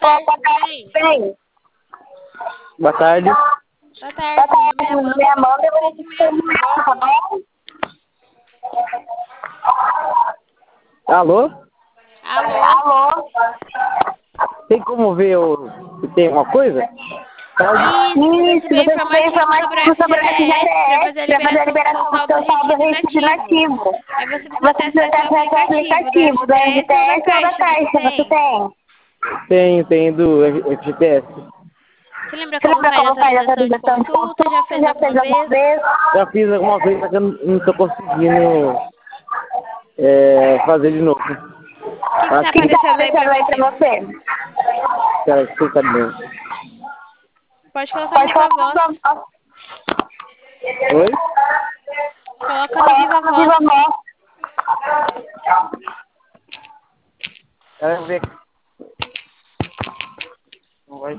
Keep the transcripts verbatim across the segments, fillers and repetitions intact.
tarde, tudo bem? Bem, Boa tarde. Boa tarde, meu nome é Amanda, eu vou te atendimento, tá bom? Alô? Alô? alô? Tem como ver o... se tem uma coisa? Isso, você Isso, tiver você tiver informativo sobre o informativo sobre o F G T S para fazer a F G T S, para fazer a liberação do seu liberação do saldo seu saldo retido retido inativo. inativo. Aí você Aí precisa ter você precisa ter acesso ao acesso ao aplicativo do aplicativo do F G T S ou da F G T S ou da Caixa, você Caixa, você tem? tem? Tem, tem do F G T S. Você lembra Você como lembra faz a como faz a atualização de atualização de consulta? Já consulta? fez Já alguma fez alguma vez? vez? Já fiz alguma vez, mas eu não não tô conseguindo é, fazer de novo. O que está Acho O que que... está aparecendo aí para aparecendo aí você? pra você? Cara, que você tá bem. Pode colocar no Pode Viva colocar Voz. no voz. Oi? Coloca no Viva Coloca no Voz. Viva Voz. Quero ver. Não vai.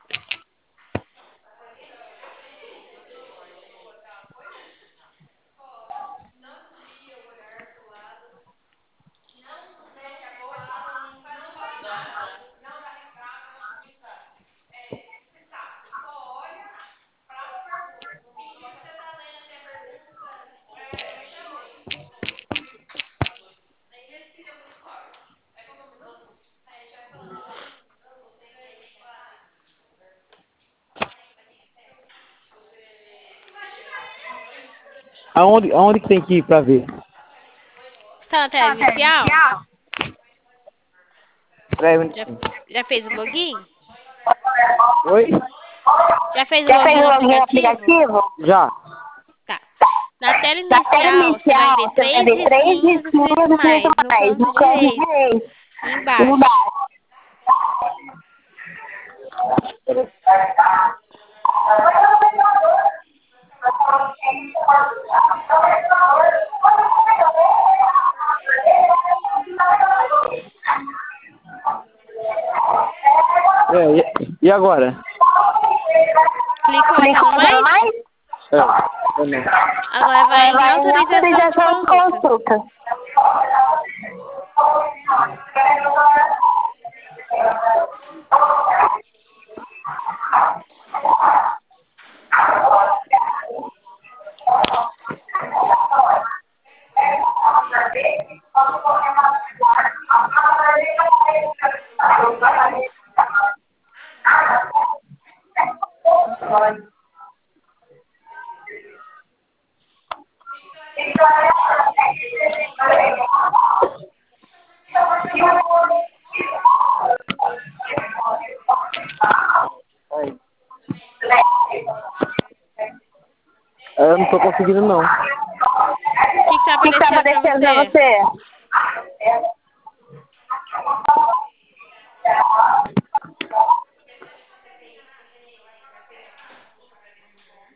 Aonde, aonde que tem que ir pra ver? Está na tela inicial? Peraí, um Já, minutinho. já fez o login? Oi? Já fez o Já fez login o no login no aplicativo? aplicativo? Já. Tá. Na tela Na tela inicial, você vai inicial, ver você vai três ver três risquinhos escrito risquinhos escrito mais no mais canto no canto direito, direito, embaixo. embaixo. É, e, e agora? Clicou aqui Clicou no no mais? mais? É, eu não. Agora vai Agora em vai em autorização de autorização de consulta. consulta. Aí. Eu não tô conseguindo, não. O que está O que está aparecendo para aparecendo pra você? você?